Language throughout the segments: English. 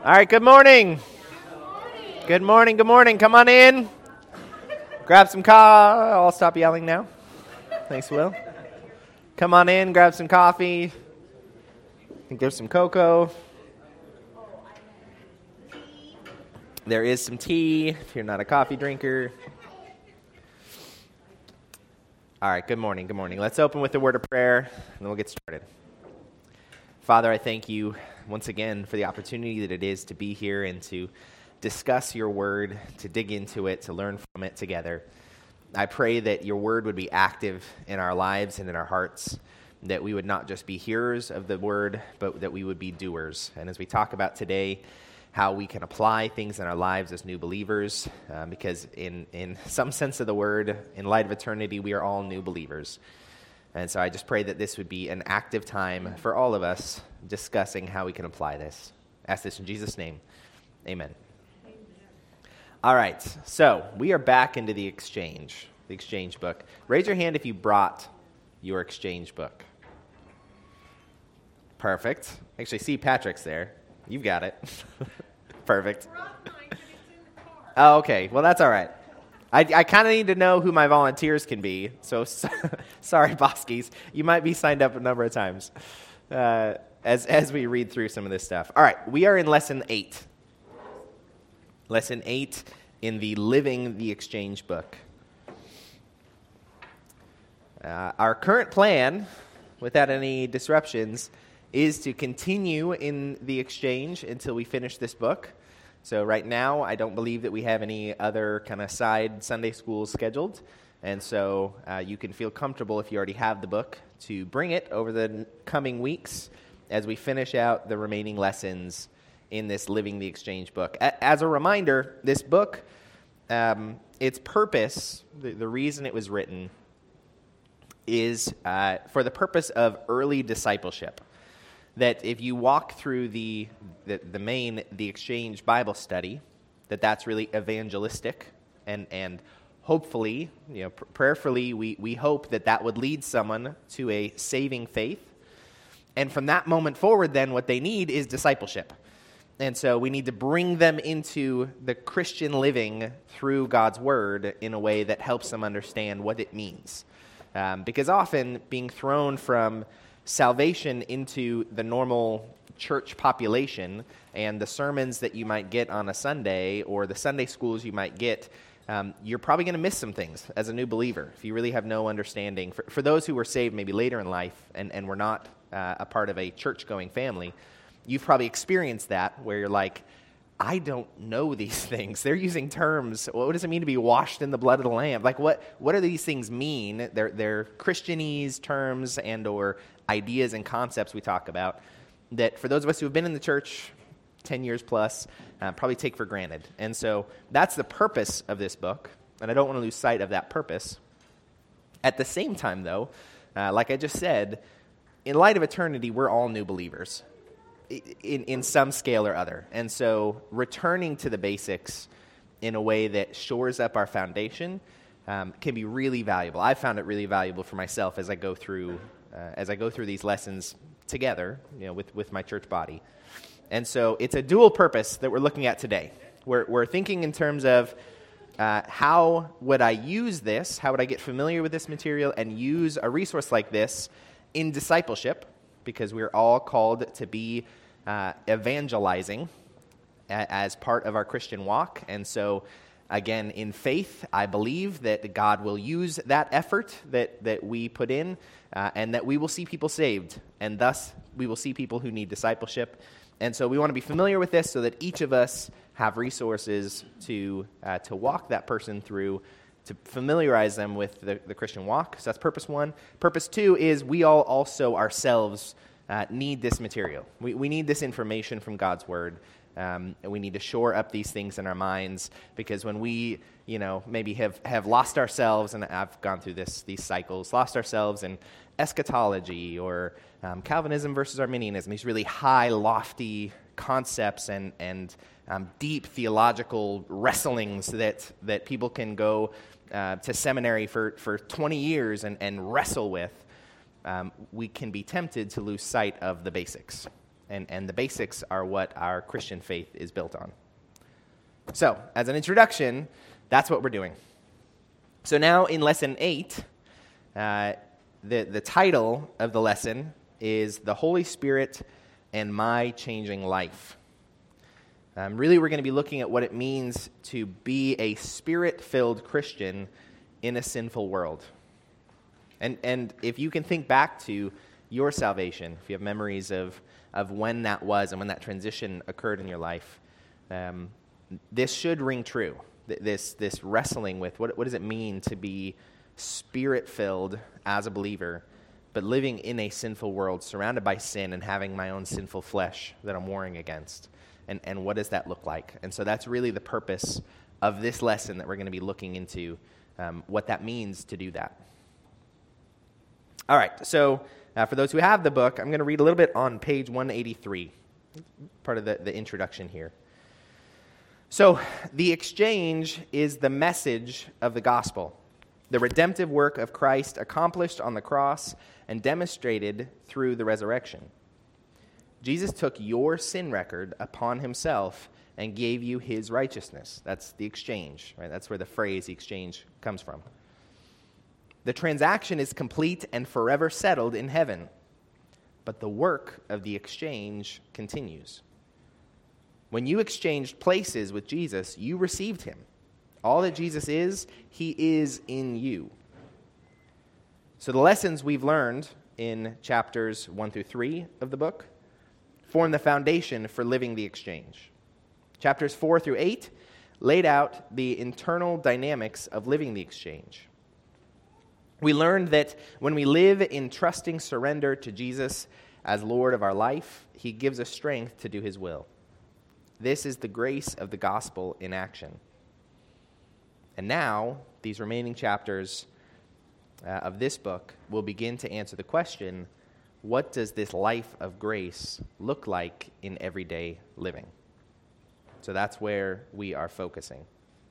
All right, good morning. Good morning, good morning. Come on in. Grab some coffee. I'll stop yelling now. Thanks, Will. Come on in, grab some coffee. I think there's some cocoa. There is some tea if you're not a coffee drinker. All right, good morning, good morning. Let's open with a word of prayer, and then we'll get started. Father, I thank you once again for the opportunity that it is to be here and to discuss your word, to dig into it, to learn from it together. I pray that your word would be active in our lives and in our hearts, that we would not just be hearers of the word, but that we would be doers. And as we talk about today, how we can apply things in our lives as new believers, because in some sense of the word, in light of eternity, we are all new believers. And so I just pray that this would be an active time for all of us discussing how we can apply this. I ask this in Jesus' name. Amen. All right, so we are back into the exchange book. Raise your hand if you brought your exchange book. Perfect. Actually, see Patrick's there. You've got it. Perfect. Oh, okay. Well, that's all right. I kind of need to know who my volunteers can be, so sorry, Boskies. You might be signed up a number of times as we read through some of this stuff. All right, we are in Lesson 8. Lesson 8 in the Living the Exchange book. Our current plan, without any disruptions, is to continue in the exchange until we finish this book. So right now, I don't believe that we have any other kind of side Sunday schools scheduled. And so you can feel comfortable if you already have the book to bring it over the coming weeks as we finish out the remaining lessons in this Living the Exchange book. As a reminder, this book, its purpose, the reason it was written, is for the purpose of early discipleship. That if you walk through the exchange Bible study, that's really evangelistic, and hopefully, prayerfully, we hope that would lead someone to a saving faith. And from that moment forward, then, what they need is discipleship. And so we need to bring them into the Christian living through God's Word in a way that helps them understand what it means. Because often, being thrown from salvation into the normal church population and the sermons that you might get on a Sunday or the Sunday schools you might get, you're probably going to miss some things as a new believer if you really have no understanding. For those who were saved maybe later in life and were not a part of a church-going family, you've probably experienced that where you're like, I don't know these things. They're using terms. What does it mean to be washed in the blood of the Lamb? Like, what do these things mean? They're Christianese terms and or ideas and concepts we talk about that for those of us who have been in the church 10 years plus, probably take for granted. And so that's the purpose of this book, and I don't want to lose sight of that purpose. At the same time, though, like I just said, in light of eternity, we're all new believers in some scale or other. And so returning to the basics in a way that shores up our foundation can be really valuable. I found it really valuable for myself as I go through these lessons together, with my church body. And so it's a dual purpose that we're looking at today. We're thinking in terms of how would I use this? How would I get familiar with this material and use a resource like this in discipleship? Because we're all called to be evangelizing as part of our Christian walk. And so, again, in faith, I believe that God will use that effort that we put in and that we will see people saved. And thus, we will see people who need discipleship. And so we want to be familiar with this so that each of us have resources to walk that person through, to familiarize them with the Christian walk. So that's purpose one. Purpose two is we all also ourselves need this material. We need this information from God's Word. And we need to shore up these things in our minds because when we, maybe have lost ourselves, and I've gone through these cycles, lost ourselves in eschatology or Calvinism versus Arminianism, these really high, lofty concepts and deep theological wrestlings that people can go to seminary for 20 years and wrestle with, we can be tempted to lose sight of the basics. And the basics are what our Christian faith is built on. So, as an introduction, that's what we're doing. So now in Lesson 8, the title of the lesson is The Holy Spirit and My Changing Life. Really, we're going to be looking at what it means to be a Spirit-filled Christian in a sinful world. And if you can think back to your salvation, if you have memories of when that was and when that transition occurred in your life, this should ring true. This wrestling with what does it mean to be Spirit-filled as a believer, but living in a sinful world, surrounded by sin and having my own sinful flesh that I'm warring against. And what does that look like? And so that's really the purpose of this lesson that we're going to be looking into, what that means to do that. All right, so for those who have the book, I'm going to read a little bit on page 183, part of the introduction here. So the exchange is the message of the gospel, the redemptive work of Christ accomplished on the cross and demonstrated through the resurrection. Jesus took your sin record upon himself and gave you his righteousness. That's the exchange, right? That's where the phrase, the exchange, comes from. The transaction is complete and forever settled in heaven, but the work of the exchange continues. When you exchanged places with Jesus, you received him. All that Jesus is, he is in you. So the lessons we've learned in chapters 1 through 3 of the book form the foundation for living the exchange. Chapters 4 through 8 laid out the internal dynamics of living the exchange. We learned that when we live in trusting surrender to Jesus as Lord of our life, he gives us strength to do his will. This is the grace of the gospel in action. And now, these remaining chapters of this book will begin to answer the question, what does this life of grace look like in everyday living? So that's where we are focusing.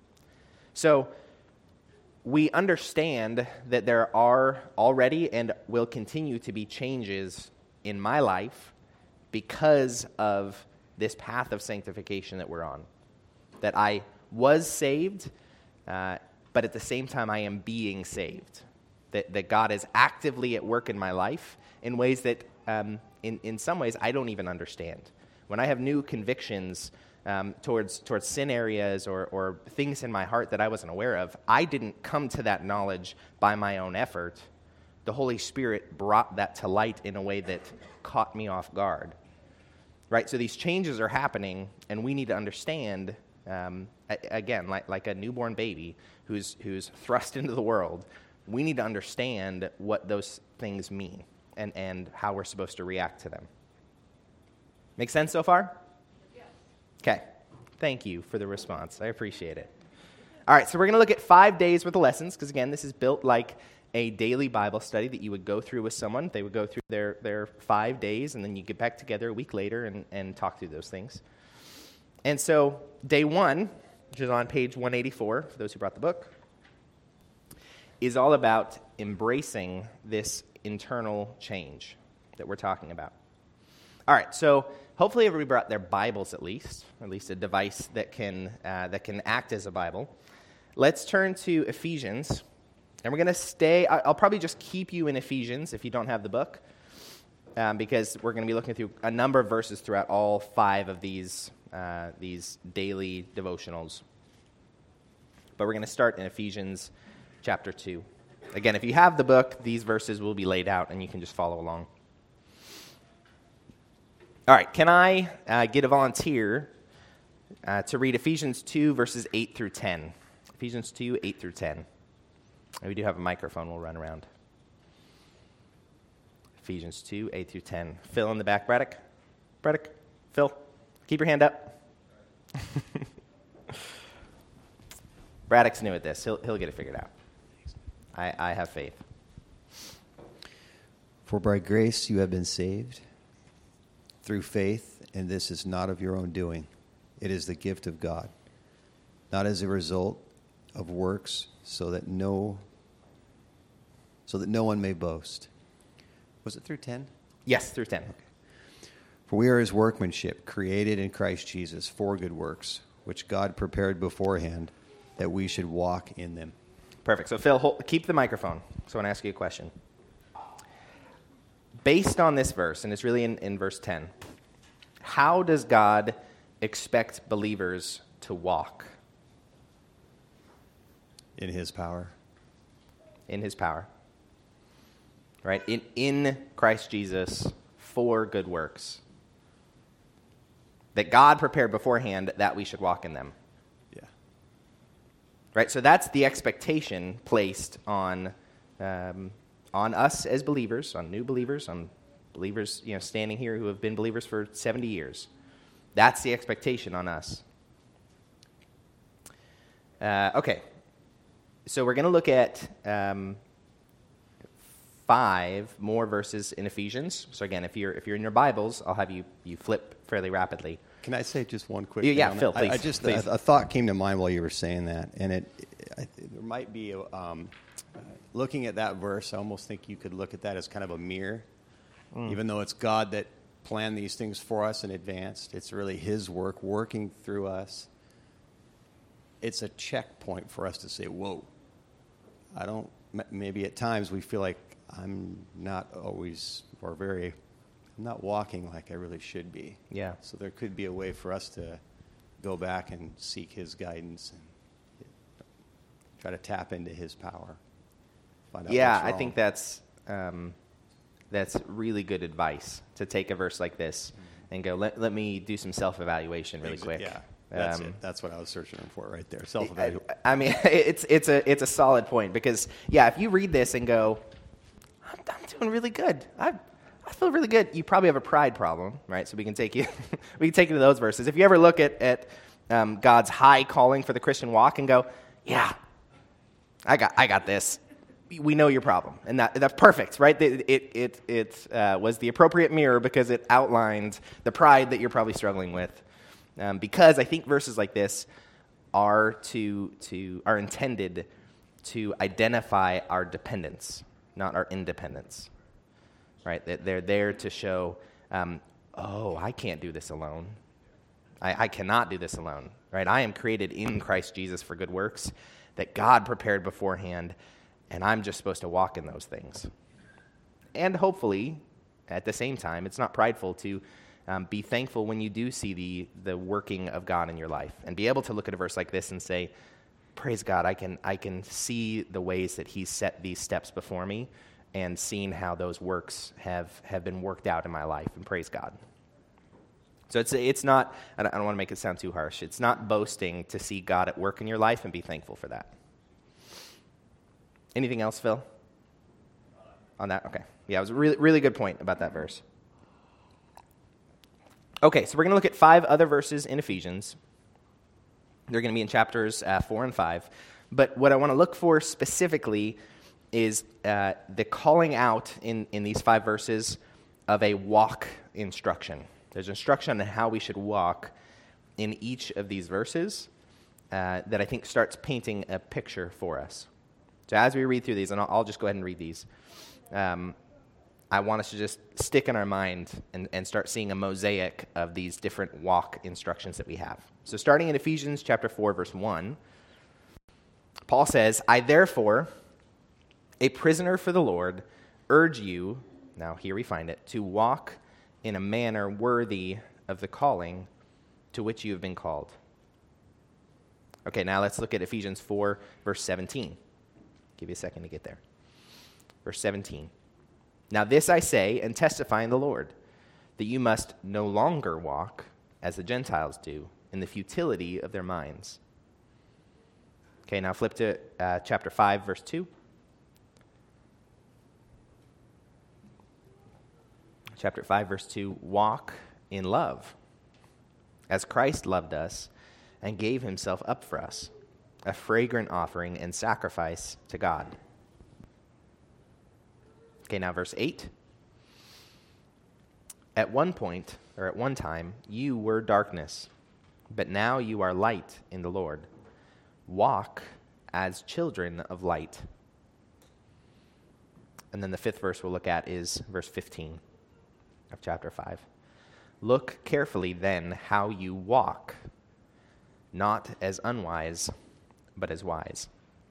So we understand that there are already and will continue to be changes in my life because of this path of sanctification that we're on. That I was saved, but at the same time I am being saved. That God is actively at work in my life in ways that, in some ways, I don't even understand. When I have new convictions towards sin areas or things in my heart that I wasn't aware of, I didn't come to that knowledge by my own effort. The Holy Spirit brought that to light in a way that caught me off guard. Right, so these changes are happening, and we need to understand, again, like a newborn baby who's thrust into the world, we need to understand what those things mean and how we're supposed to react to them. Make sense so far? Yes. Okay, thank you for the response. I appreciate it. All right, so we're going to look at 5 days worth of lessons, because again, this is built like a daily Bible study that you would go through with someone. They would go through their 5 days, and then you get back together a week later and talk through those things. And so day 1, which is on page 184, for those who brought the book, is all about embracing this internal change that we're talking about. All right, so hopefully everybody brought their Bibles at least a device that can act as a Bible. Let's turn to Ephesians. And we're going to stay, I'll probably just keep you in Ephesians if you don't have the book, because we're going to be looking through a number of verses throughout all 5 of these daily devotionals. But we're going to start in Ephesians chapter 2. Again, if you have the book, these verses will be laid out, and you can just follow along. All right, can I get a volunteer to read Ephesians 2, verses 8 through 10? Ephesians 2, 8 through 10. And we do have a microphone we'll run around. Ephesians 2, 8 through 10. Phil in the back. Braddock? Phil, keep your hand up. Braddock's new at this. He'll get it figured out. I have faith. For by grace you have been saved through faith, and this is not of your own doing. It is the gift of God, not as a result of works, so that no one may boast. Was it through 10? Yes, through 10. Okay. For we are his workmanship, created in Christ Jesus for good works, which God prepared beforehand that we should walk in them. Perfect. So Phil, keep the microphone. So I want to ask you a question. Based on this verse, and it's really in verse 10, how does God expect believers to walk? In his power. In his power. Right? In Christ Jesus for good works. That God prepared beforehand that we should walk in them. Yeah. Right? So that's the expectation placed on us as believers, on new believers, on believers, standing here who have been believers for 70 years. That's the expectation on us. Okay. So we're going to look at 5 more verses in Ephesians. So again, if you're in your Bibles, I'll have you flip fairly rapidly. Can I say just one quick thing? Yeah, on Phil, that? please. Please. A thought came to mind while you were saying that, and there might be looking at that verse. I almost think you could look at that as kind of a mirror, even though it's God that planned these things for us in advance. It's really His work working through us. It's a checkpoint for us to say, "Whoa." Maybe at times we feel like I'm not always, I'm not walking like I really should be. Yeah. So there could be a way for us to go back and seek his guidance and try to tap into his power. Find out what's wrong. I think that's really good advice, to take a verse like this and go, let me do some self-evaluation really quick. Yeah. That's it. That's what I was searching for right there. Self-evaluation. I mean, it's a solid point because, if you read this and go, I'm doing really good. I feel really good. You probably have a pride problem, right? So we can take you to those verses. If you ever look at God's high calling for the Christian walk and go, I got this. We know your problem, and that's perfect, right? It was the appropriate mirror because it outlined the pride that you're probably struggling with. Because I think verses like this are intended to identify our dependence, not our independence, right? That they're there to show, I can't do this alone. I cannot do this alone, right? I am created in Christ Jesus for good works that God prepared beforehand, and I'm just supposed to walk in those things. And hopefully, at the same time, it's not prideful to be thankful when you do see the working of God in your life, and be able to look at a verse like this and say, praise God, I can see the ways that He's set these steps before me and seen how those works have been worked out in my life, and praise God. So it's not, I don't want to make it sound too harsh, it's not boasting to see God at work in your life and be thankful for that. Anything else, Phil? On that? Okay. Yeah, it was a really, really good point about that verse. Okay, so we're going to look at 5 other verses in Ephesians. They're going to be in chapters 4 and 5. But what I want to look for specifically is the calling out in these 5 verses of a walk instruction. There's instruction on how we should walk in each of these verses that I think starts painting a picture for us. So as we read through these, and I'll just go ahead and read these, I want us to just stick in our mind and start seeing a mosaic of these different walk instructions that we have. So starting in Ephesians chapter 4, verse 1, Paul says, I therefore, a prisoner for the Lord, urge you, now here we find it, to walk in a manner worthy of the calling to which you have been called. Okay, now let's look at Ephesians 4, verse 17. Give you a second to get there. Verse 17. Now this I say and testify in the Lord, that you must no longer walk as the Gentiles do, in the futility of their minds. Okay, now flip to chapter 5, verse 2. Chapter 5, verse 2, walk in love, as Christ loved us and gave himself up for us, a fragrant offering and sacrifice to God. Okay, now verse 8. At one time, you were darkness, but now you are light in the Lord. Walk as children of light. And then the 5th verse we'll look at is verse 15 of chapter 5. Look carefully then how you walk, not as unwise, but as wise.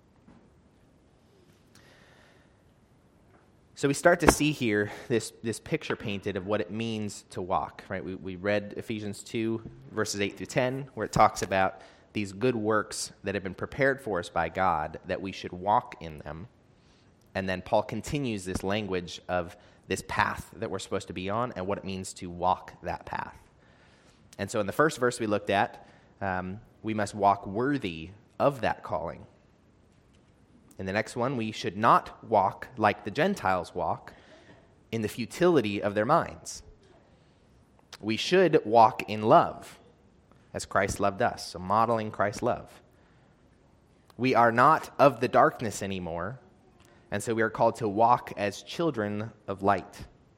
So we start to see here this picture painted of what it means to walk, right? We read Ephesians 2, verses 8 through 10, where it talks about these good works that have been prepared for us by God, that we should walk in them. And then Paul continues this language of this path that we're supposed to be on and what it means to walk that path. And so in the first verse we looked at, we must walk worthy of that calling. In the next one, we should not walk like the Gentiles walk, in the futility of their minds. We should walk in love, as Christ loved us, so modeling Christ's love. We are not of the darkness anymore, and so we are called to walk as children of light.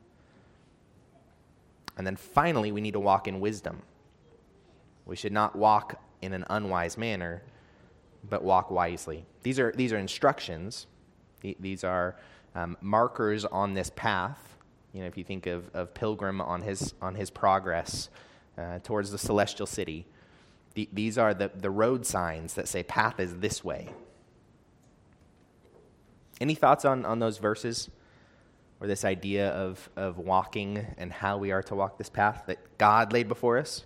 And then finally, we need to walk in wisdom. We should not walk in an unwise manner, but walk wisely. These are instructions. These are markers on this path. You know, if you think of Pilgrim on his progress towards the celestial city, these are the road signs that say path is this way. Any thoughts on those verses, or this idea of walking and how we are to walk this path that God laid before us?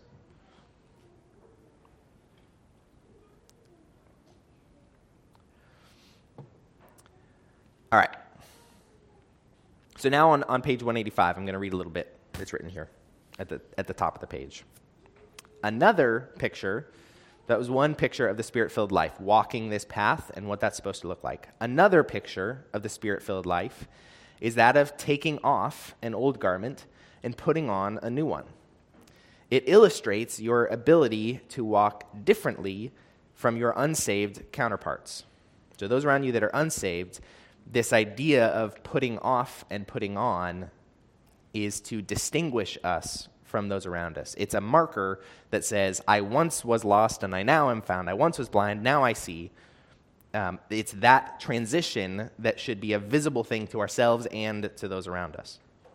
All right. So now on page 185, I'm going to read a little bit that's written here at the top of the page. Another picture, that was one picture of the Spirit-filled life, walking this path and what that's supposed to look like. Another picture of the Spirit-filled life is that of taking off an old garment and putting on a new one. It illustrates your ability to walk differently from your unsaved counterparts. So those around you that are unsaved, this idea of putting off and putting on is to distinguish us from those around us. It's a marker that says, I once was lost and I now am found. I once was blind, now I see. It's that transition that should be a visible thing to ourselves and to those around us.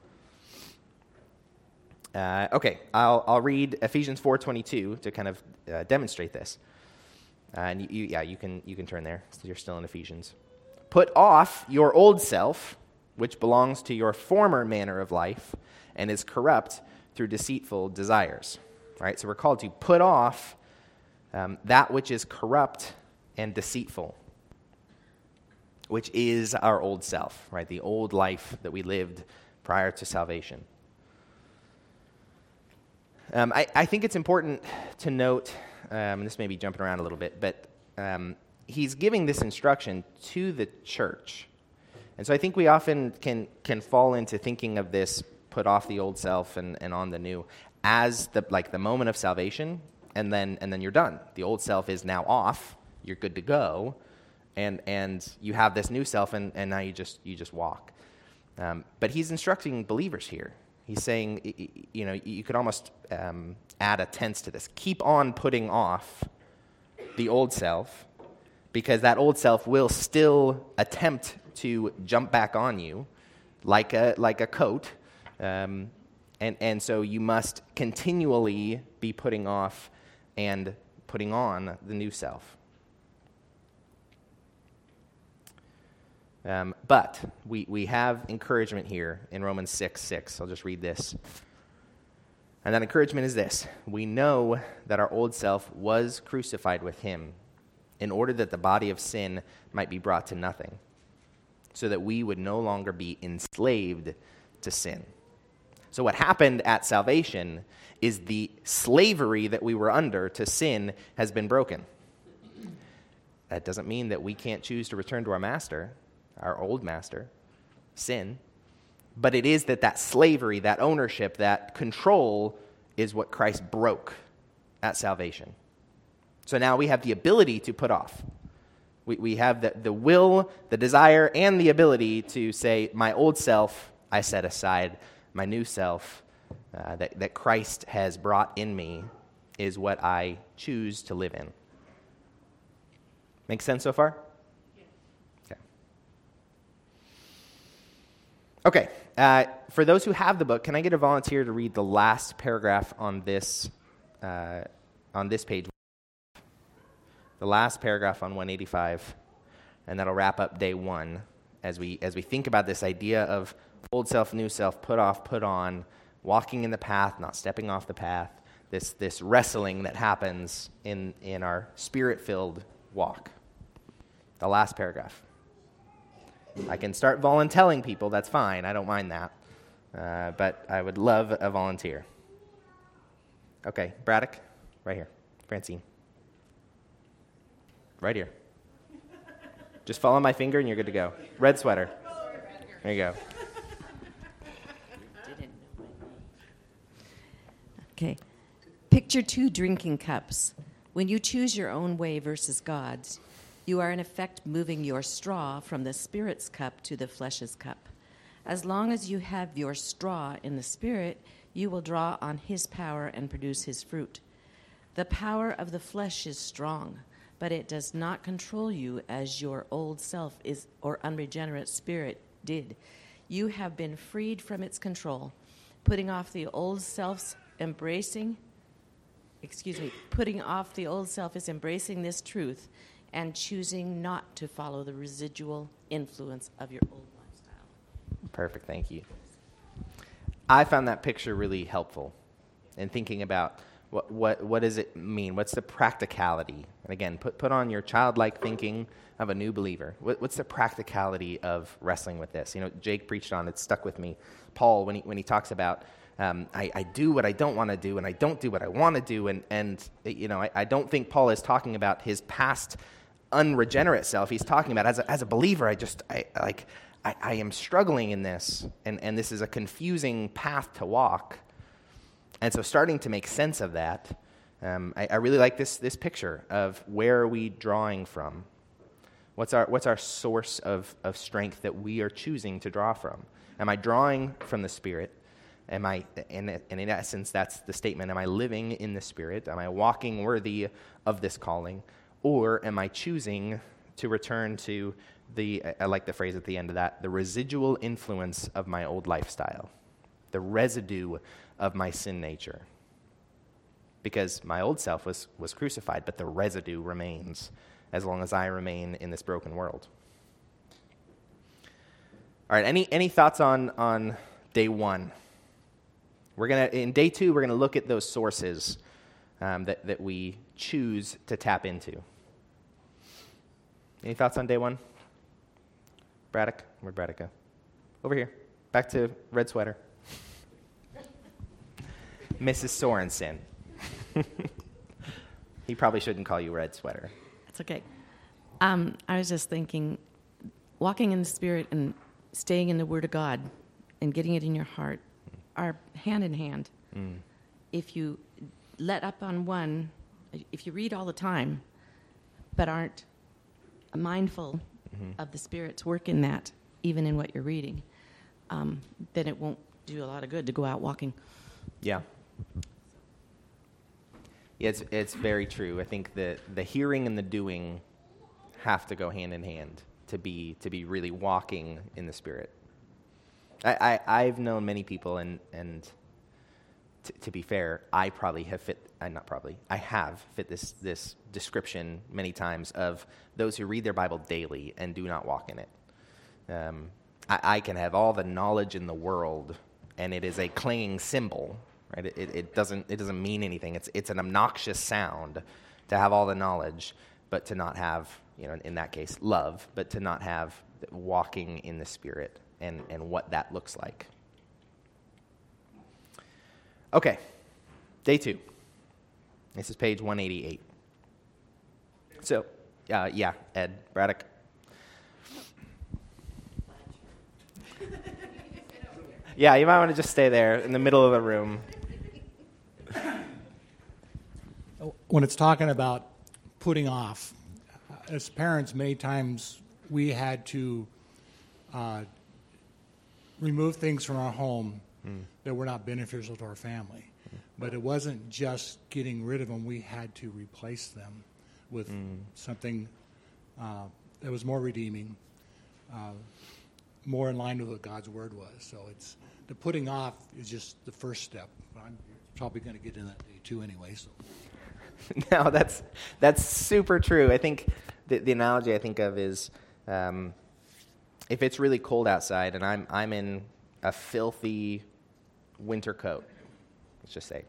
Okay, I'll read Ephesians 4:22 to kind of demonstrate this. And you can turn there. You're still in Ephesians. Put off your old self, which belongs to your former manner of life and is corrupt through deceitful desires. All right, so we're called to put off that which is corrupt and deceitful, which is our old self, right? The old life that we lived prior to salvation. I think it's important to note, and this may be jumping around a little bit, but he's giving this instruction to the church. And so I think we often can fall into thinking of this, put off the old self and on the new, as the moment of salvation, and then you're done. The old self is now off, you're good to go, and you have this new self, and now you just walk. But he's instructing believers here. He's saying, you could almost add a tense to this. Keep on putting off the old self, because that old self will still attempt to jump back on you like a coat. And so you must continually be putting off and putting on the new self. But we have encouragement here in Romans 6:6. I'll just read this. And that encouragement is this: we know that our old self was crucified with him in order that the body of sin might be brought to nothing, so that we would no longer be enslaved to sin. So what happened at salvation is the slavery that we were under to sin has been broken. That doesn't mean that we can't choose to return to our master, our old master, sin. But it is that slavery, that ownership, that control is what Christ broke at salvation. So now we have the ability to put off. We have the will, the desire, and the ability to say, my old self I set aside. My new self that Christ has brought in me is what I choose to live in. Make sense so far? Okay. Okay, for those who have the book, can I get a volunteer to read the last paragraph on this page? The last paragraph on 185, and that'll wrap up day 1 as we think about this idea of old self, new self, put off, put on, walking in the path, not stepping off the path, this wrestling that happens in our spirit-filled walk. The last paragraph. I can start voluntelling people, that's fine, I don't mind that. But I would love a volunteer. Okay, Braddock, right here. Francine. Right here. Just follow my finger and you're good to go. Red sweater. There you go. Okay. Picture 2 drinking cups. When you choose your own way versus God's, you are in effect moving your straw from the Spirit's cup to the flesh's cup. As long as you have your straw in the Spirit, you will draw on His power and produce His fruit. The power of the flesh is strong, but it does not control you as your old self is or unregenerate spirit did. You have been freed from its control. Putting off the old self is embracing this truth and choosing not to follow the residual influence of your old lifestyle. Perfect, thank you. I found that picture really helpful in thinking about what does it mean? What's the practicality? And again, put on your childlike thinking of a new believer. What's the practicality of wrestling with this? You know, Jake preached on it, stuck with me. Paul, when he talks about I do what I don't want to do, and I don't do what I want to do, and you know, I don't think Paul is talking about his past unregenerate self. He's talking about as a believer, I am struggling in this, and this is a confusing path to walk. And so starting to make sense of that, I really like this picture of where are we drawing from? What's our source of strength that we are choosing to draw from? Am I drawing from the Spirit? Am I, and in essence, that's the statement, am I living in the Spirit? Am I walking worthy of this calling? Or am I choosing to return to I like the phrase at the end of that, the residual influence of my old lifestyle, the residue of my sin nature? Because my old self was crucified, but the residue remains as long as I remain in this broken world. All right, any thoughts on day 1? In day 2, we're gonna look at those sources that we choose to tap into. Any thoughts on day 1? Braddock, where'd Braddock go? Over here, back to red sweater. Mrs. Sorensen. He probably shouldn't call you red sweater. That's okay. I was just thinking, walking in the Spirit and staying in the Word of God and getting it in your heart are hand in hand. Mm. If you let up on one, if you read all the time, but aren't mindful of the Spirit's work in that, even in what you're reading, then it won't do a lot of good to go out walking. Yeah. Yeah, it's very true. I think the hearing and the doing have to go hand in hand to be really walking in the Spirit. I've known many people, and to be fair, I have fit this description many times of those who read their Bible daily and do not walk in it. I can have all the knowledge in the world, and it is a clanging cymbal, right? It doesn't mean anything. It's an obnoxious sound to have all the knowledge, but to not have, in that case, love, but to not have walking in the Spirit and what that looks like. Okay, day 2. This is page 188. So, Ed, Braddock. Yeah, you might want to just stay there in the middle of the room. When it's talking about putting off, as parents, many times we had to remove things from our home that were not beneficial to our family. But it wasn't just getting rid of them. We had to replace them with something that was more redeeming. more in line with what God's word was. So it's the putting off is just the first step. I'm probably going to get in that day too anyway. So. No, that's super true. I think the analogy I think of is if it's really cold outside and I'm in a filthy winter coat, let's just say,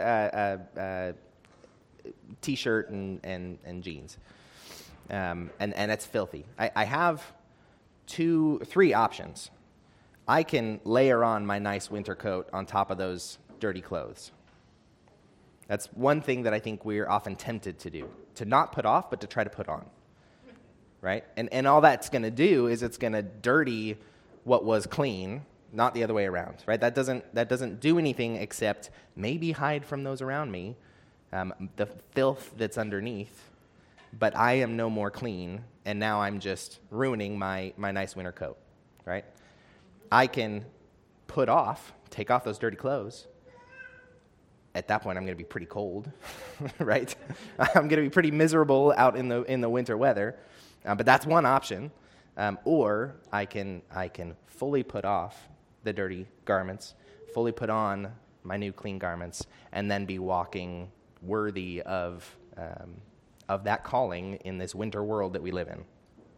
t-shirt and jeans, and it's filthy. I have 3 options. I can layer on my nice winter coat on top of those dirty clothes. That's one thing that I think we're often tempted to do, to not put off, but to try to put on, right? And all that's going to do is it's going to dirty what was clean, not the other way around, right? That doesn't do anything except maybe hide from those around me the filth that's underneath, but I am no more clean, and now I'm just ruining my nice winter coat, right? I can take off those dirty clothes. At that point, I'm going to be pretty cold, right? I'm going to be pretty miserable out in the winter weather, but that's one option. Or I can fully put off the dirty garments, fully put on my new clean garments, and then be walking worthy of that calling in this winter world that we live in.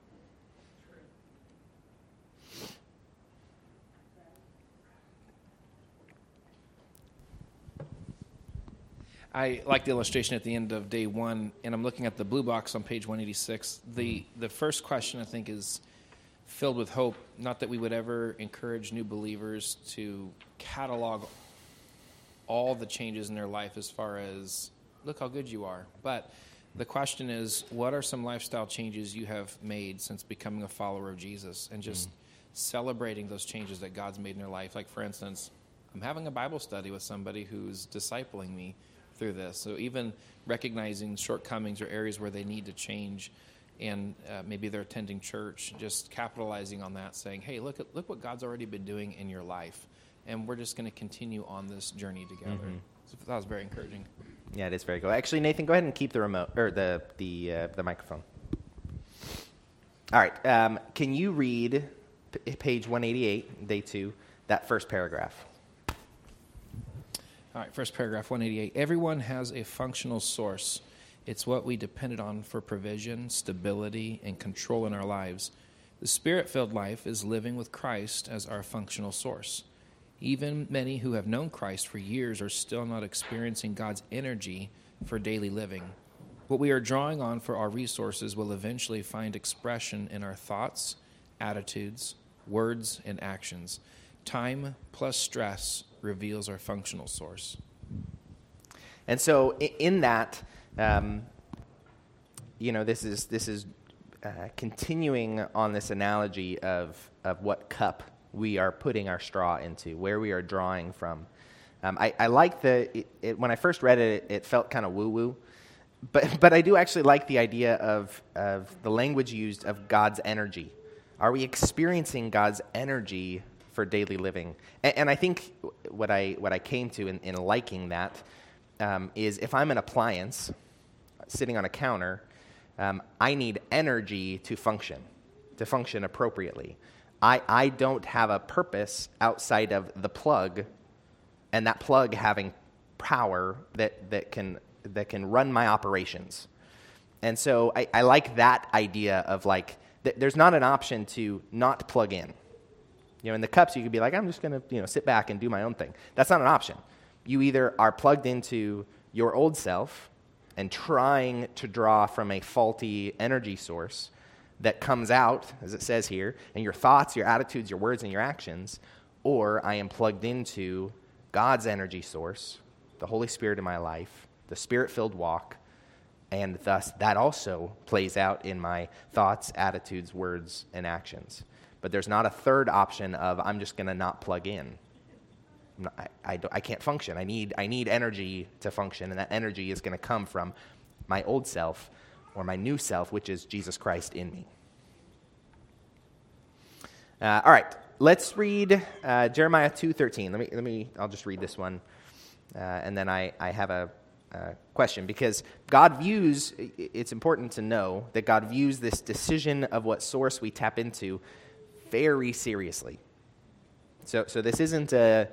I like the illustration at the end of day 1, and I'm looking at the blue box on page 186. The first question, I think, is filled with hope. Not that we would ever encourage new believers to catalog all the changes in their life as far as, look how good you are. But the question is, what are some lifestyle changes you have made since becoming a follower of Jesus? And just celebrating those changes that God's made in their life. Like, for instance, I'm having a Bible study with somebody who's discipling me through this. So even recognizing shortcomings or areas where they need to change, and maybe they're attending church, just capitalizing on that, saying, hey, look what God's already been doing in your life, and we're just going to continue on this journey together. So that was very encouraging. Yeah, it is very cool. Actually, Nathan, go ahead and keep the remote or the microphone. All right. Can you read page 188, day 2, that first paragraph? All right, first paragraph, 188. Everyone has a functional source. It's what we depended on for provision, stability, and control in our lives. The Spirit-filled life is living with Christ as our functional source. Even many who have known Christ for years are still not experiencing God's energy for daily living. What we are drawing on for our resources will eventually find expression in our thoughts, attitudes, words, and actions. Time plus stress reveals our functional source. And so in that, this is continuing on this analogy of what cup we are putting our straw into, where we are drawing from. I like when I first read it, it felt kind of woo-woo, but I do actually like the idea of the language used of God's energy. Are we experiencing God's energy for daily living? And I think what I came to in liking that is if I'm an appliance sitting on a counter, I need energy to function appropriately. I don't have a purpose outside of the plug, and that plug having power that can run my operations. And so I like that idea of like there's not an option to not plug in. In the cups, you could be like, I'm just going to sit back and do my own thing. That's not an option. You either are plugged into your old self and trying to draw from a faulty energy source that comes out, as it says here, and your thoughts, your attitudes, your words, and your actions, or I am plugged into God's energy source, the Holy Spirit in my life, the Spirit-filled walk, and thus that also plays out in my thoughts, attitudes, words, and actions. But there's not a third option of I'm just going to not plug in. I can't function. I need energy to function, and that energy is going to come from my old self or my new self, which is Jesus Christ in me. All right, let's read Jeremiah 2:13. I'll just read this one, and then I have a question, because it's important to know that God views this decision of what source we tap into very seriously. So this isn't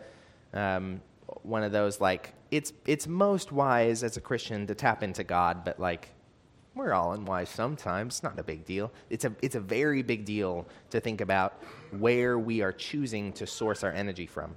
one of those like, it's most wise as a Christian to tap into God, but like, we're all unwise sometimes. It's not a big deal. It's a very big deal to think about where we are choosing to source our energy from.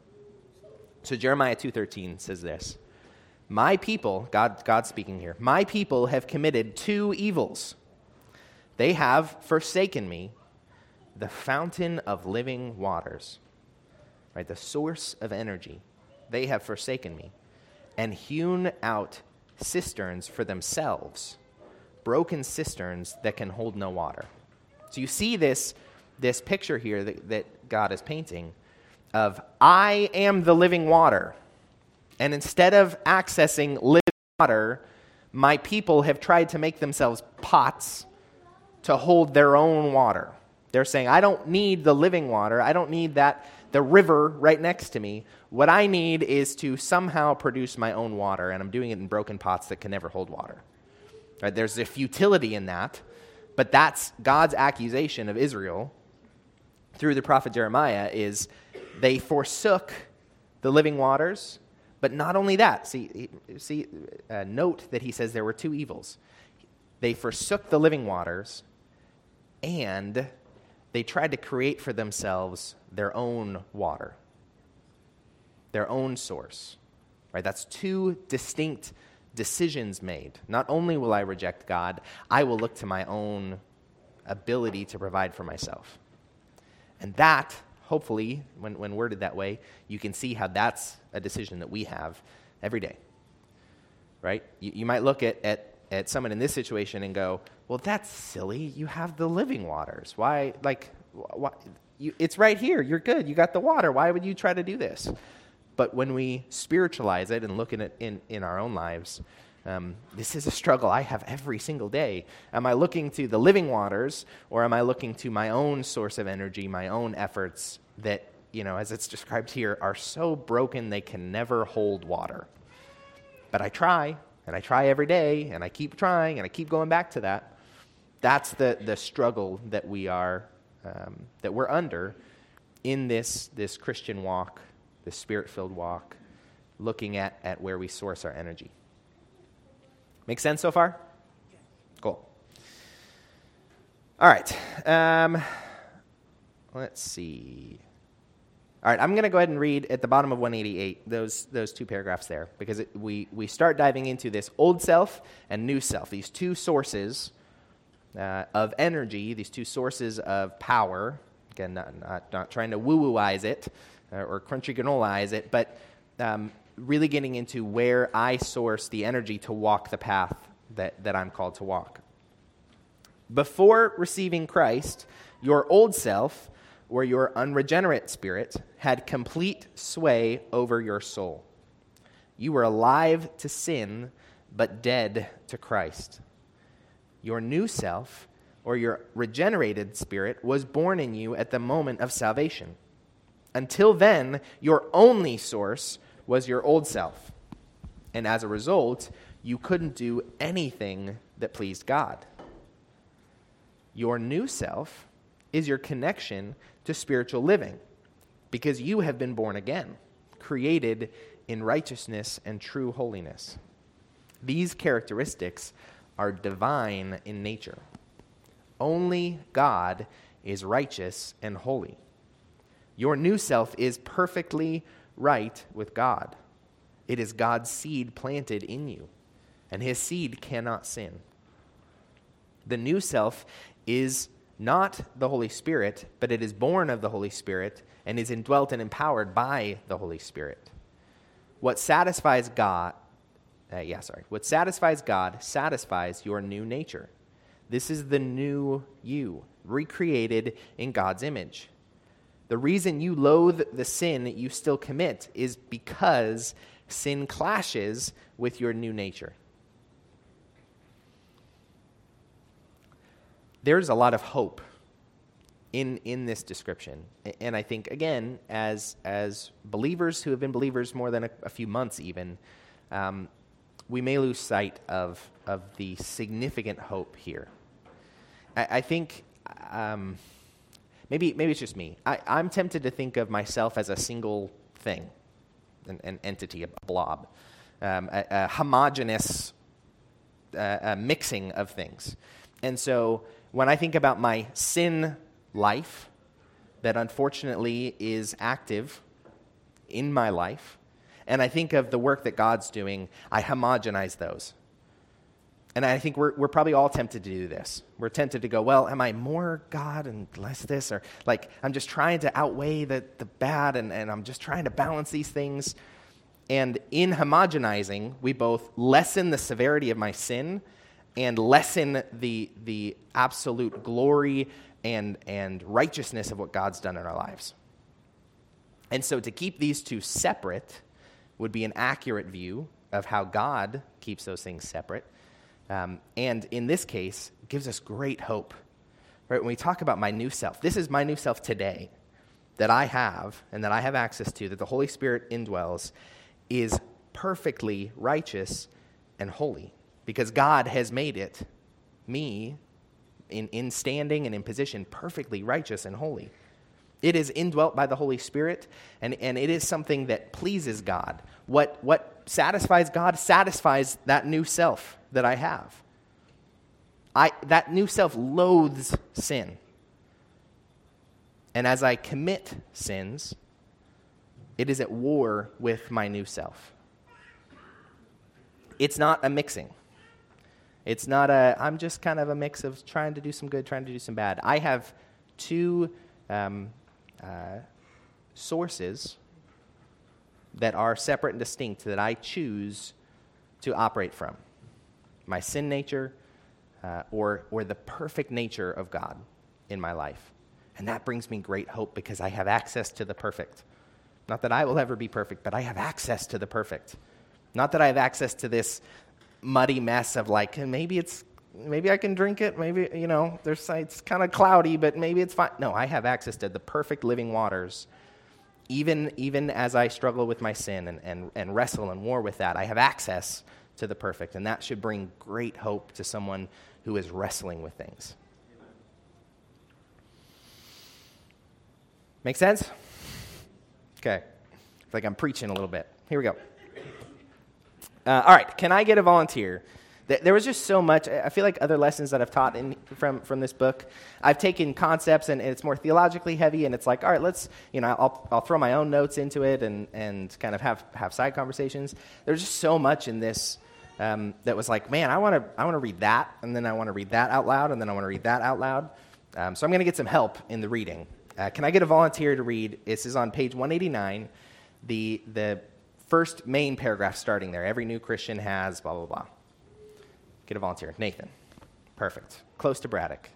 So Jeremiah 2:13 says this: "My people," God speaking here, "my people have committed two evils. They have forsaken me, the fountain of living waters," right, the source of energy. "They have forsaken me, and hewn out cisterns for themselves, broken cisterns that can hold no water." So you see this picture here that God is painting of, I am the living water. And instead of accessing living water, my people have tried to make themselves pots to hold their own water. They're saying, I don't need the living water. I don't need the river right next to me. What I need is to somehow produce my own water, and I'm doing it in broken pots that can never hold water. Right? There's a futility in that, but that's God's accusation of Israel through the prophet Jeremiah is they forsook the living waters, but not only that. Note that he says there were two evils. They forsook the living waters, and they tried to create for themselves their own water, their own source. Right? That's two distinct decisions made. Not only will I reject God, I will look to my own ability to provide for myself. And that, hopefully, when worded that way, you can see how that's a decision that we have every day. Right? You might look at someone in this situation and go, well, that's silly. You have the living waters. Why? It's right here. You're good. You got the water. Why would you try to do this? But when we spiritualize it and look at it in our own lives, this is a struggle I have every single day. Am I looking to the living waters, or am I looking to my own source of energy, my own efforts that, as it's described here, are so broken they can never hold water? But I try, and I try every day, and I keep trying, and I keep going back to that. That's the struggle that we're under in this Christian walk, the Spirit-filled walk, looking at where we source our energy. Make sense so far? Cool. All right. Let's see. All right, I'm going to go ahead and read at the bottom of 188, those two paragraphs there, because we start diving into this old self and new self, these two sources of energy, these two sources of power. Again, not trying to woo-wooize it or crunchy granola-ize it, but really getting into where I source the energy to walk the path that I'm called to walk. Before receiving Christ, your old self, or your unregenerate spirit, had complete sway over your soul. You were alive to sin, but dead to Christ. Your new self, or your regenerated spirit, was born in you at the moment of salvation. Until then, your only source was your old self. And as a result, you couldn't do anything that pleased God. Your new self is your connection to spiritual living, because you have been born again, created in righteousness and true holiness. These characteristics are divine in nature. Only God is righteous and holy. Your new self is perfectly right with God. It is God's seed planted in you, and his seed cannot sin. The new self is not the Holy Spirit, but it is born of the Holy Spirit and is indwelt and empowered by the Holy Spirit. What satisfies God satisfies your new nature. This is the new you, recreated in God's image. The reason you loathe the sin that you still commit is because sin clashes with your new nature. There's a lot of hope in this description. And I think, again, as believers who have been believers more than a few months even, we may lose sight of the significant hope here. I think maybe it's just me. I'm tempted to think of myself as a single thing, an entity, a blob, a homogeneous mixing of things. And so when I think about my sin life that unfortunately is active in my life, and I think of the work that God's doing, I homogenize those. And I think we're probably all tempted to do this. We're tempted to go, well, am I more God and less this? Or like, I'm just trying to outweigh the bad, and I'm just trying to balance these things. And in homogenizing, we both lessen the severity of my sin and lessen the absolute glory and righteousness of what God's done in our lives. And so to keep these two separate would be an accurate view of how God keeps those things separate. And in this case, it gives us great hope. Right? When we talk about my new self, this is my new self today that I have and that I have access to, that the Holy Spirit indwells, is perfectly righteous and holy. Because God has made it, me, in standing and in position, perfectly righteous and holy. It is indwelt by the Holy Spirit, and it is something that pleases God. What satisfies God satisfies that new self that I have. That new self loathes sin. And as I commit sins, it is at war with my new self. It's not a mixing. It's not I'm just kind of a mix of trying to do some good, trying to do some bad. I have two sources that are separate and distinct that I choose to operate from. My sin nature or the perfect nature of God in my life. And that brings me great hope because I have access to the perfect. Not that I will ever be perfect, but I have access to the perfect. Not that I have access to this muddy mess of like, maybe I can drink it, maybe, it's kind of cloudy, but maybe it's fine. No, I have access to the perfect living waters. Even as I struggle with my sin and wrestle and war with that, I have access to the perfect. And that should bring great hope to someone who is wrestling with things. Make sense? Okay. It's like I'm preaching a little bit. Here we go. All right, can I get a volunteer? There was just so much. I feel like other lessons that I've taught from this book, I've taken concepts and it's more theologically heavy, and it's like, all right, let's, I'll throw my own notes into it and kind of have side conversations. There's just so much in this that was like, man, I want to read that, and then I want to read that out loud, and then I want to read that out loud. So I'm going to get some help in the reading. Can I get a volunteer to read? This is on page 189, the first main paragraph starting there. Every new Christian has blah, blah, blah. Get a volunteer. Nathan. Perfect. Close to Braddock.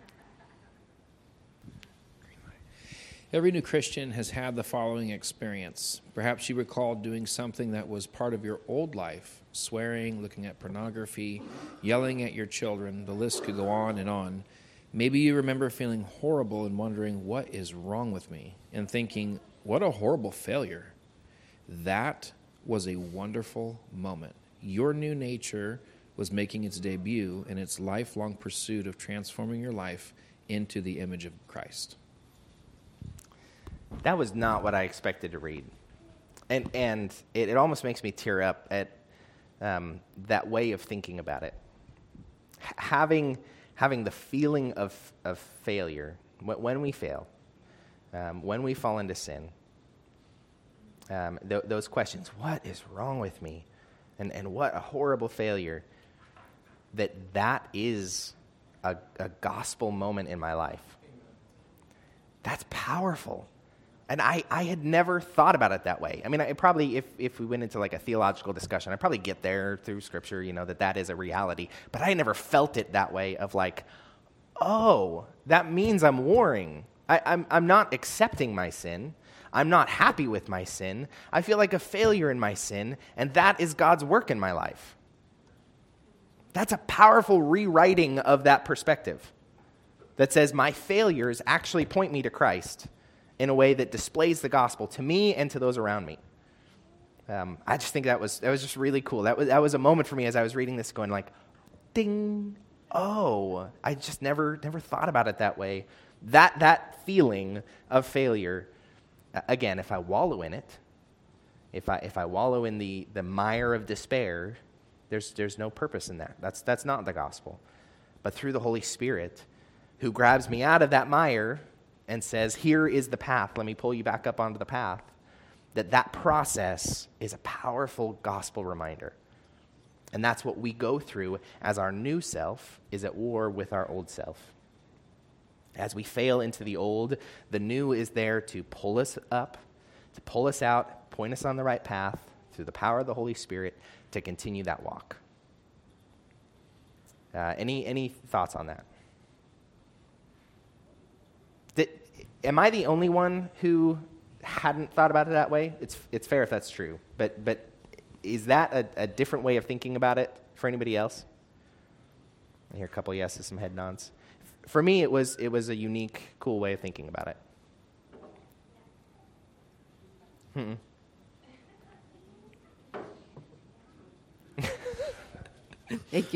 Every new Christian has had the following experience. Perhaps you recall doing something that was part of your old life, swearing, looking at pornography, yelling at your children. The list could go on and on. Maybe you remember feeling horrible and wondering, what is wrong with me? And thinking, what a horrible failure. That was a wonderful moment. Your new nature was making its debut in its lifelong pursuit of transforming your life into the image of Christ. That was not what I expected to read. And it almost makes me tear up at that way of thinking about it. Having the feeling of failure, when we fail, when we fall into sin, those questions, what is wrong with me? And what a horrible failure, that is a gospel moment in my life. That's powerful. And I had never thought about it that way. I mean, I probably, if we went into like a theological discussion, I'd probably get there through Scripture, that is a reality. But I never felt it that way of like, oh, that means I'm warring. I'm not accepting my sin. I'm not happy with my sin. I feel like a failure in my sin, and that is God's work in my life. That's a powerful rewriting of that perspective that says my failures actually point me to Christ in a way that displays the gospel to me and to those around me. I just think that was just really cool. That was a moment for me as I was reading this, going like, ding, oh, I just never thought about it that way. That feeling of failure, again, if I wallow in it, if I wallow in the mire of despair, there's no purpose in that. That's not the gospel. But through the Holy Spirit, who grabs me out of that mire and says, here is the path, let me pull you back up onto the path, that process is a powerful gospel reminder. And that's what we go through as our new self is at war with our old self. As we fail into the old, the new is there to pull us up, to pull us out, point us on the right path through the power of the Holy Spirit to continue that walk. Any thoughts on that? Am I the only one who hadn't thought about it that way? It's fair if that's true, but is that a different way of thinking about it for anybody else? I hear a couple yeses, some head nods. For me, it was a unique, cool way of thinking about it. Thank you.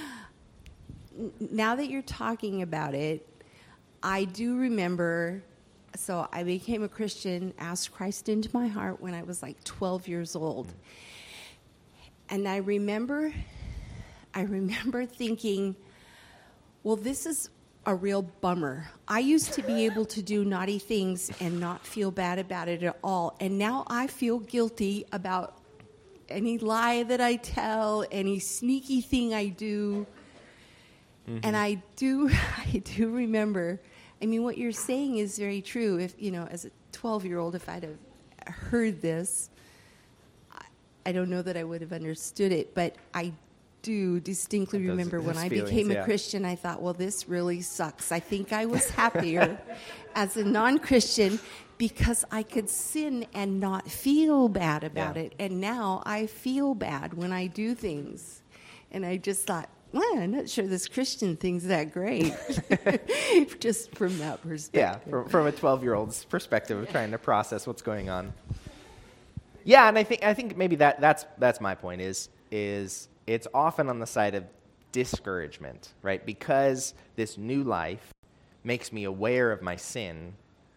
Now that you're talking about it, I do remember, so I became a Christian, asked Christ into my heart when I was like 12 years old. And I remember thinking, well, this is a real bummer. I used to be able to do naughty things and not feel bad about it at all. And now I feel guilty about any lie that I tell, any sneaky thing I do. Mm-hmm. And I do remember, I mean, what you're saying is very true. If, as a 12-year-old, if I'd have heard this, I don't know that I would have understood it, but I do distinctly remember when I became a Christian, I thought, well, this really sucks. I think I was happier as a non-Christian because I could sin and not feel bad about it. And now I feel bad when I do things. And I just thought, well, I'm not sure this Christian thing's that great. Just from that perspective. Yeah, from a 12-year-old's perspective of trying to process what's going on. Yeah, and I think maybe that's my point is it's often on the side of discouragement, right? Because this new life makes me aware of my sin.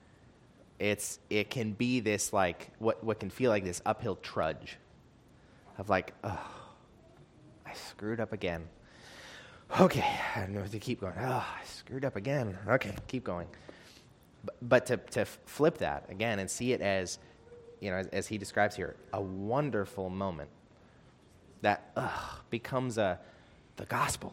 It can be this like what can feel like this uphill trudge of like, oh, I screwed up again. Okay, I don't know to keep going. Oh, I screwed up again. Okay, keep going. But to flip that again and see it as, as he describes here, a wonderful moment that becomes the gospel,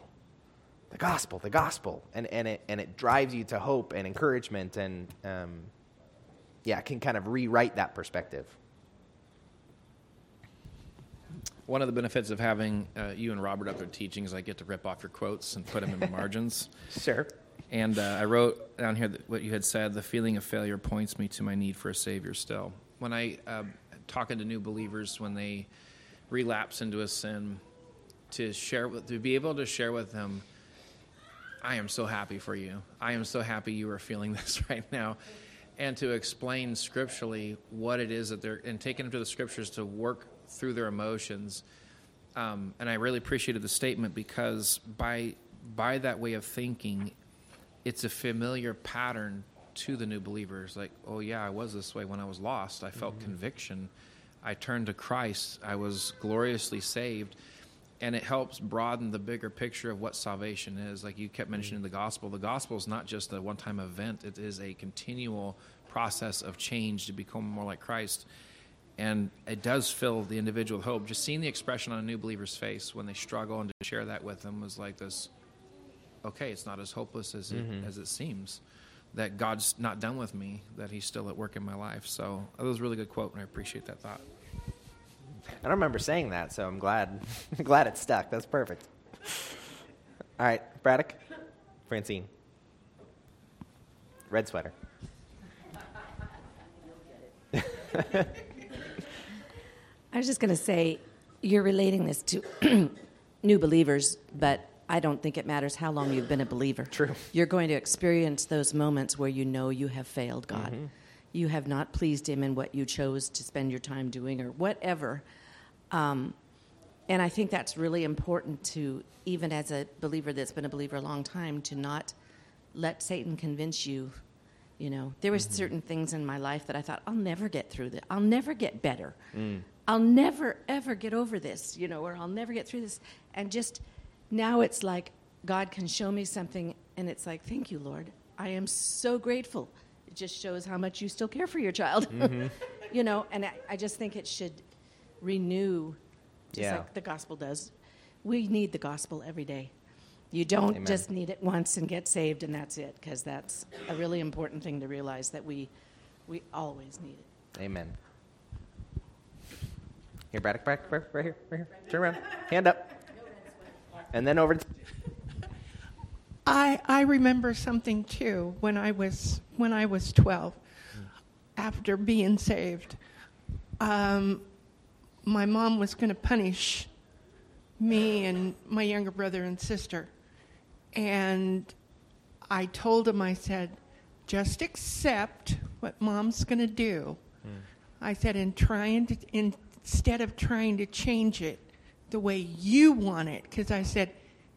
and it drives you to hope and encouragement and can kind of rewrite that perspective. One of the benefits of having you and Robert up there teaching is I get to rip off your quotes and put them in the margins. Sure. And I wrote down here what you had said, the feeling of failure points me to my need for a Savior still. When I talking to new believers when they relapse into a sin, to be able to share with them, I am so happy for you. I am so happy you are feeling this right now. And to explain scripturally what it is that and taking them to the scriptures to work through their emotions. And I really appreciated the statement because by that way of thinking, it's a familiar pattern to the new believers. Like, oh yeah, I was this way when I was lost. I felt conviction. I turned to Christ. I was gloriously saved. And it helps broaden the bigger picture of what salvation is. Like you kept mentioning the gospel. The gospel is not just a one-time event. It is a continual process of change to become more like Christ. And it does fill the individual with hope. Just seeing the expression on a new believer's face when they struggle and to share that with them was like this, okay, it's not as hopeless as it seems. That God's not done with me, that he's still at work in my life. So that was a really good quote, and I appreciate that thought. I don't remember saying that, so I'm glad it stuck. That's perfect. All right, Braddock, Francine. Red sweater. I was just going to say, you're relating this to new believers, but I don't think it matters how long you've been a believer. True. You're going to experience those moments where you know you have failed God. Mm-hmm. You have not pleased him in what you chose to spend your time doing or whatever. And I think that's really important to, even as a believer that's been a believer a long time, to not let Satan convince you. You know, there were certain things in my life that I thought, I'll never get through this. I'll never get better. I'll never, ever get over this, you know, or I'll never get through this. And just now it's like God can show me something, and it's like, thank you, Lord. I am so grateful. It just shows how much you still care for your child. You know, and I just think it should renew, just like the gospel does. We need the gospel every day. You don't just need it once and get saved and that's it, because that's a really important thing to realize, that we always need it. Amen. Here, Braddock, right here. Turn around. Hand up. And then over to... I remember something too when I was 12, after being saved. My mom was going to punish me and my younger brother and sister. And I told him, I said, just accept what Mom's going to do. I said, instead of trying to change it the way you want it, because I said,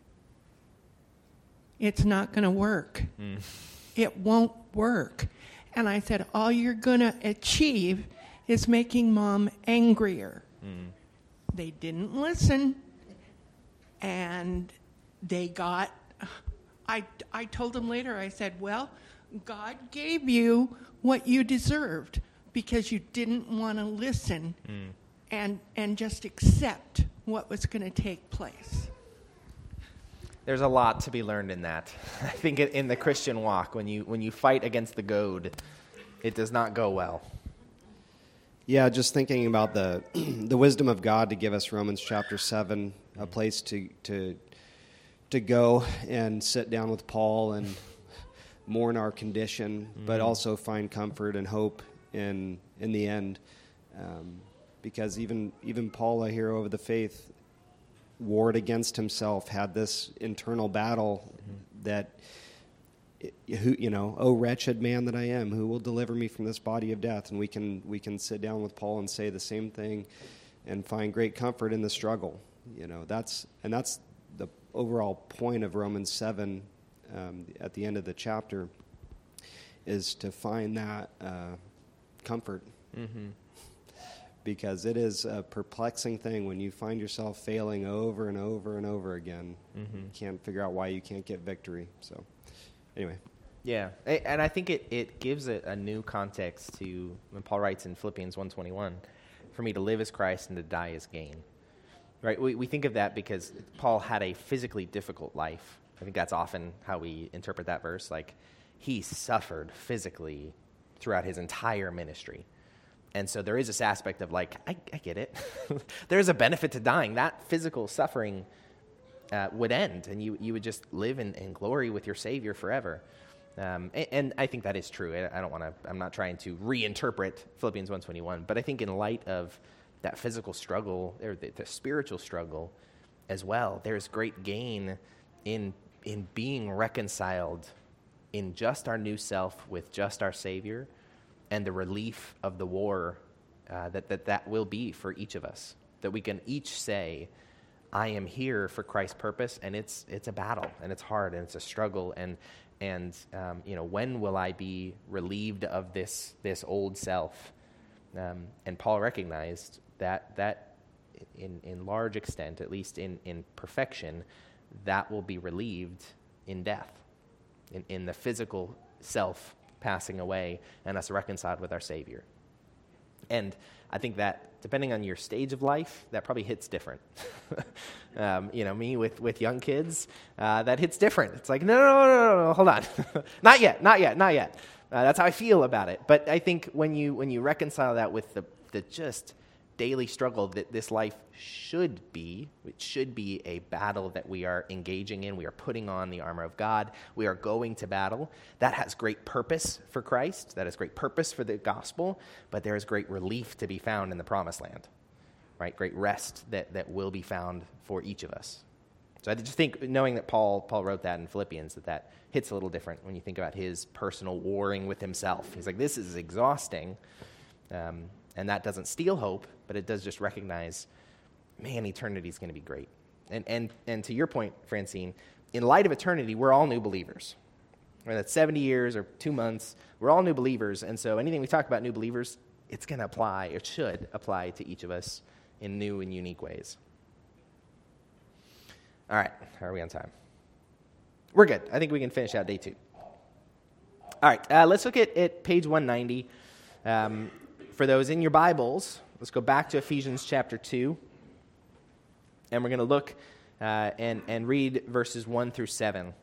it's not going to work. It won't work. And I said, all you're going to achieve is making Mom angrier. They didn't listen. And they got, I told them later, I said, well, God gave you what you deserved because you didn't want to listen and just accept what was going to take place. There's a lot to be learned in that. I think in the Christian walk, when you fight against the goad, it does not go well. Yeah, just thinking about the wisdom of God to give us Romans chapter 7, a place to go and sit down with Paul and mourn our condition, but also find comfort and hope in the end. Because even Paul, a hero of the faith, warred against himself, had this internal battle that, oh wretched man that I am, who will deliver me from this body of death? And we can sit down with Paul and say the same thing and find great comfort in the struggle. That's the overall point of Romans 7 at the end of the chapter, is to find that comfort. Because it is a perplexing thing when you find yourself failing over and over and over again. You can't figure out why you can't get victory. So, anyway. Yeah, and I think it gives it a new context to when Paul writes in Philippians 1:21, for me to live is Christ and to die is gain. Right? We think of that because Paul had a physically difficult life. I think that's often how we interpret that verse. Like, he suffered physically throughout his entire ministry. And so there is this aspect of like, I get it. There's a benefit to dying. That physical suffering would end, and you would just live in glory with your Savior forever. And I think that is true. I'm not trying to reinterpret Philippians 1:21, but I think in light of that physical struggle, or the spiritual struggle as well, there's great gain in being reconciled in just our new self with just our Savior, and the relief of the war that will be for each of us. That we can each say, I am here for Christ's purpose, and it's a battle, and it's hard, and it's a struggle, and when will I be relieved of this old self? And Paul recognized that in large extent, at least in perfection, that will be relieved in death, in the physical self passing away and us reconciled with our Savior. And I think that, depending on your stage of life, that probably hits different. Me with young kids, that hits different. It's like, no, hold on. Not yet. That's how I feel about it. But I think when you reconcile that with the just daily struggle that this life should be, which should be a battle that we are engaging in, we are putting on the armor of God, we are going to battle, that has great purpose for Christ, that has great purpose for the gospel, but there is great relief to be found in the promised land, right? Great rest that will be found for each of us. So I just think, knowing that Paul wrote that in Philippians, that hits a little different when you think about his personal warring with himself. He's like, this is exhausting, and that doesn't steal hope, but it does just recognize, man, eternity is going to be great. And to your point, Francine, in light of eternity, we're all new believers, Or that's 70 years or 2 months. We're all new believers, and so anything we talk about new believers, it's going to apply, or should apply to each of us in new and unique ways. All right, how are we on time? We're good. I think we can finish out day 2. All right, let's look at page 190. For those in your Bibles, let's go back to Ephesians chapter 2, and we're going to look and read verses 1 through 7.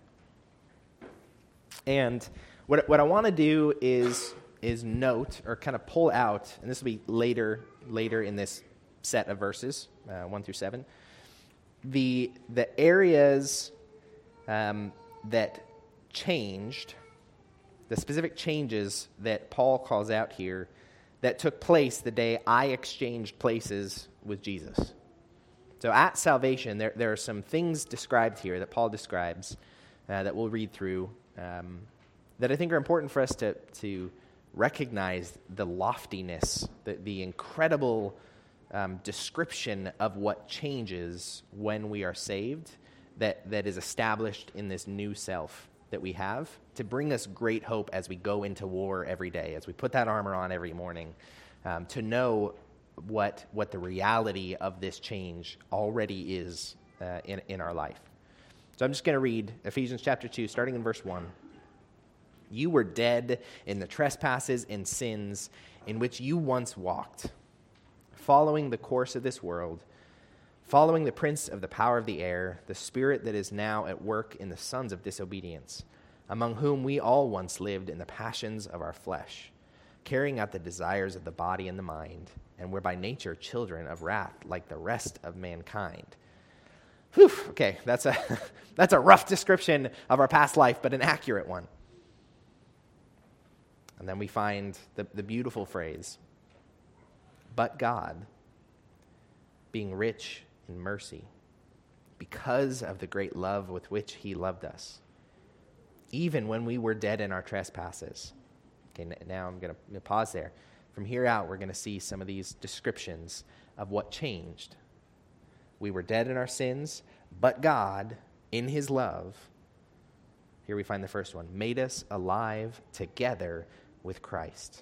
And what I want to do is note or kind of pull out, and this will be later in this set of verses, 1 through 7, the areas that changed, the specific changes that Paul calls out here that took place the day I exchanged places with Jesus. So at salvation, there are some things described here that Paul describes that we'll read through that I think are important for us to recognize the loftiness, the incredible description of what changes when we are saved that is established in this new self that we have to bring us great hope as we go into war every day, as we put that armor on every morning, to know what the reality of this change already is in our life. So I'm just going to read Ephesians chapter 2, starting in verse 1. You were dead in the trespasses and sins in which you once walked, following the course of this world, following the prince of the power of the air, the spirit that is now at work in the sons of disobedience, among whom we all once lived in the passions of our flesh, carrying out the desires of the body and the mind, and were by nature children of wrath like the rest of mankind. Whew, okay, that's a rough description of our past life, but an accurate one. And then we find the beautiful phrase, but God, being rich in mercy, because of the great love with which he loved us, even when we were dead in our trespasses. Okay, now I'm going to pause there. From here out, we're going to see some of these descriptions of what changed. We were dead in our sins, but God, in his love, here we find the first one, made us alive together with Christ.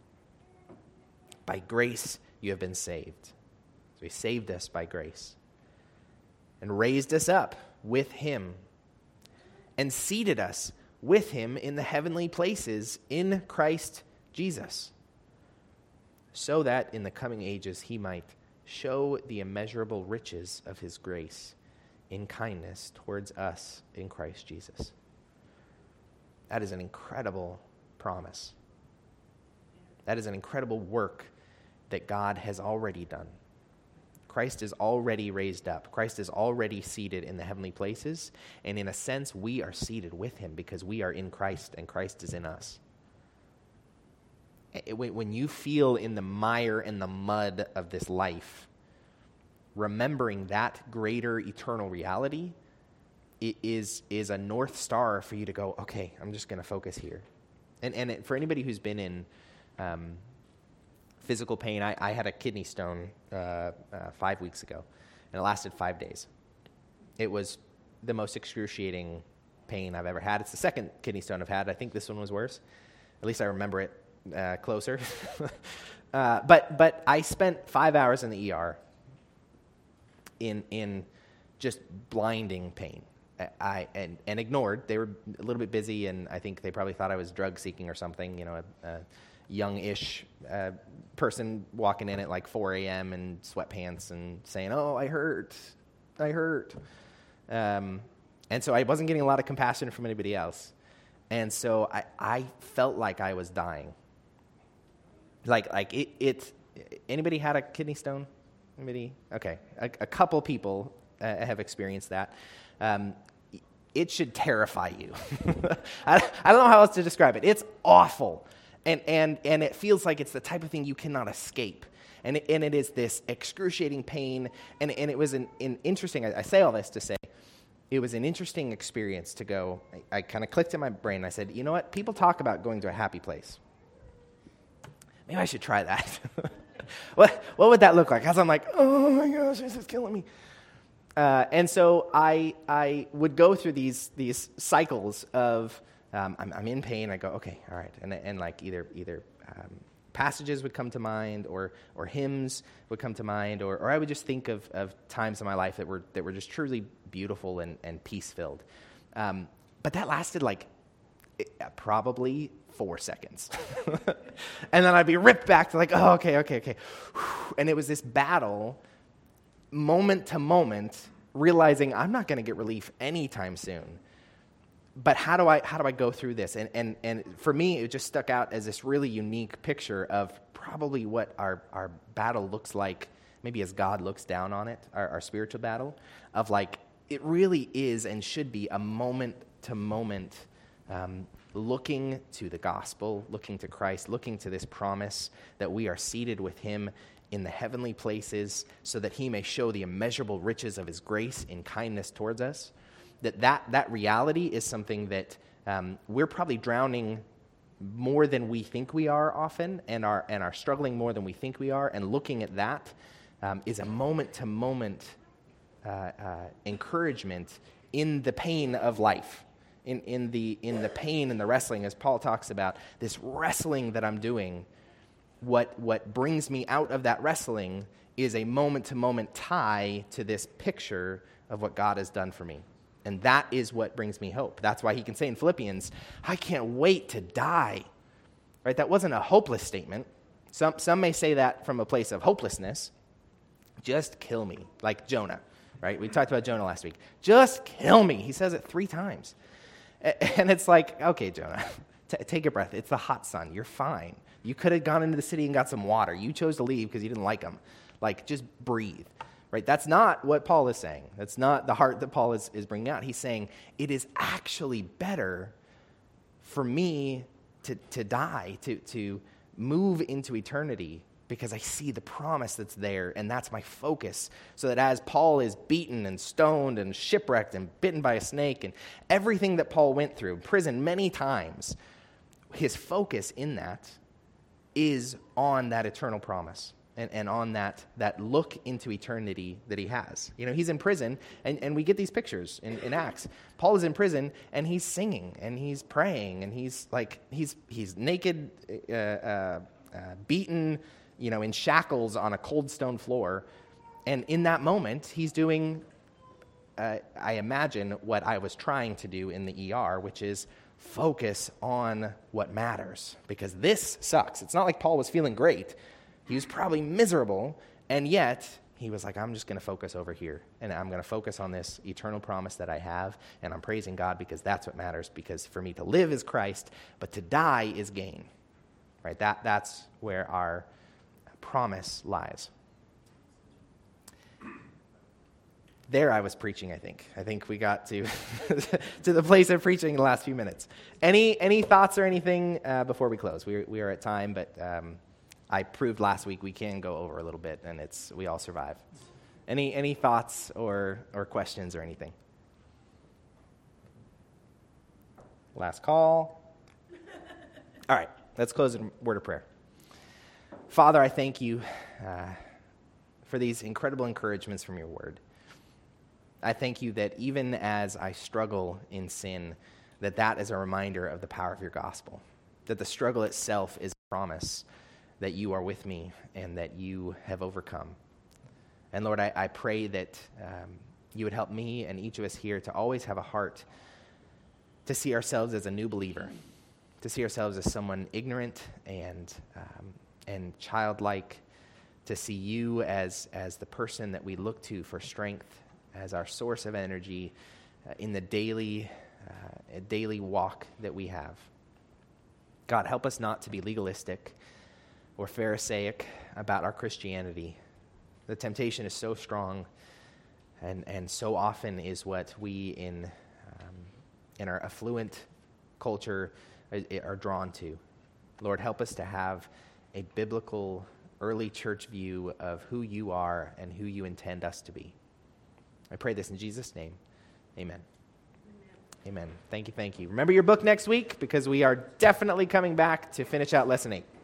By grace you have been saved. So he saved us by grace and raised us up with him and seated us with him in the heavenly places in Christ Jesus, so that in the coming ages he might show the immeasurable riches of his grace in kindness towards us in Christ Jesus. That is an incredible promise. That is an incredible work that God has already done. Christ is already raised up. Christ is already seated in the heavenly places. And in a sense, we are seated with him because we are in Christ and Christ is in us. When you feel in the mire and the mud of this life, remembering that greater eternal reality is a North Star for you to go, okay, I'm just going to focus here. And for anybody who's been in physical pain, I had a kidney stone 5 weeks ago, and it lasted 5 days. It was the most excruciating pain I've ever had. It's the second kidney stone I've had. I think this one was worse. At least I remember it closer. But I spent 5 hours in the ER in just blinding pain. And ignored. They were a little bit busy, and I think they probably thought I was drug seeking or something. You know, a young-ish person walking in at like 4 a.m. in sweatpants and saying, "Oh, I hurt." And so I wasn't getting a lot of compassion from anybody else, and so I felt like I was dying. Like it. Anybody had a kidney stone? Anybody? Okay, a couple people have experienced that. It should terrify you. I don't know how else to describe it. It's awful. And it feels like it's the type of thing you cannot escape. And it is this excruciating pain. And it was an interesting, I say all this to say, it was an interesting experience to go, I kind of clicked in my brain. I said, you know what? People talk about going to a happy place. Maybe I should try that. What would that look like? Because I'm like, oh my gosh, this is killing me. And so I would go through these cycles of I'm in pain. I go, okay, all right. And like either passages would come to mind, or hymns would come to mind, or I would just think of times in my life that were just truly beautiful and peace-filled. But that lasted probably 4 seconds. And then I'd be ripped back to oh, okay. And it was this battle, moment to moment, realizing I'm not going to get relief anytime soon. But how do I go through this? And for me, it just stuck out as this really unique picture of probably what our battle looks like, maybe as God looks down on it, our spiritual battle, of it really is and should be a moment-to-moment looking to the gospel, looking to Christ, looking to this promise that we are seated with him in the heavenly places so that he may show the immeasurable riches of his grace in kindness towards us. That reality is something that we're probably drowning more than we think we are often, and are struggling more than we think we are. And looking at that is a moment-to-moment encouragement in the pain of life, in the pain and the wrestling, as Paul talks about this wrestling that I'm doing. What brings me out of that wrestling is a moment-to-moment tie to this picture of what God has done for me. And that is what brings me hope. That's why he can say in Philippians, I can't wait to die. Right? That wasn't a hopeless statement. Some may say that from a place of hopelessness. Just kill me, like Jonah. Right? We talked about Jonah last week. Just kill me. He says it 3 times. And it's okay, Jonah, take a breath. It's the hot sun. You're fine. You could have gone into the city and got some water. You chose to leave because you didn't like them. Just breathe. Right? That's not what Paul is saying. That's not the heart that Paul is bringing out. He's saying it is actually better for me to die, to move into eternity, because I see the promise that's there, and that's my focus. So that as Paul is beaten and stoned and shipwrecked and bitten by a snake and everything that Paul went through, prison many times, his focus in that is on that eternal promise. And on that look into eternity that he has. He's in prison, and we get these pictures in Acts. Paul is in prison, and he's singing, and he's praying, and he's naked, beaten, in shackles on a cold stone floor. And in that moment, he's doing, I imagine, what I was trying to do in the ER, which is focus on what matters. Because this sucks. It's not like Paul was feeling great. He was probably miserable, and yet he was I'm just going to focus over here, and I'm going to focus on this eternal promise that I have, and I'm praising God because that's what matters, because for me to live is Christ, but to die is gain. Right? That's where our promise lies. There I was preaching, I think. I think we got to to the place of preaching in the last few minutes. Any thoughts or anything before we close? We are at time, but I proved last week we can go over a little bit, and we all survive. Any thoughts or questions or anything? Last call. All right, let's close in a word of prayer. Father, I thank you for these incredible encouragements from your word. I thank you that even as I struggle in sin, that is a reminder of the power of your gospel, that the struggle itself is a promise that you are with me and that you have overcome. And Lord, I pray that you would help me and each of us here to always have a heart to see ourselves as a new believer, to see ourselves as someone ignorant and childlike, to see you as the person that we look to for strength, as our source of energy in the daily walk that we have. God, help us not to be legalistic or Pharisaic about our Christianity. The temptation is so strong, and so often is what we in our affluent culture are drawn to. Lord, help us to have a biblical early church view of who you are and who you intend us to be. I pray this in Jesus' name. Amen. Amen. Thank you. Remember your book next week, because we are definitely coming back to finish out Lesson 8.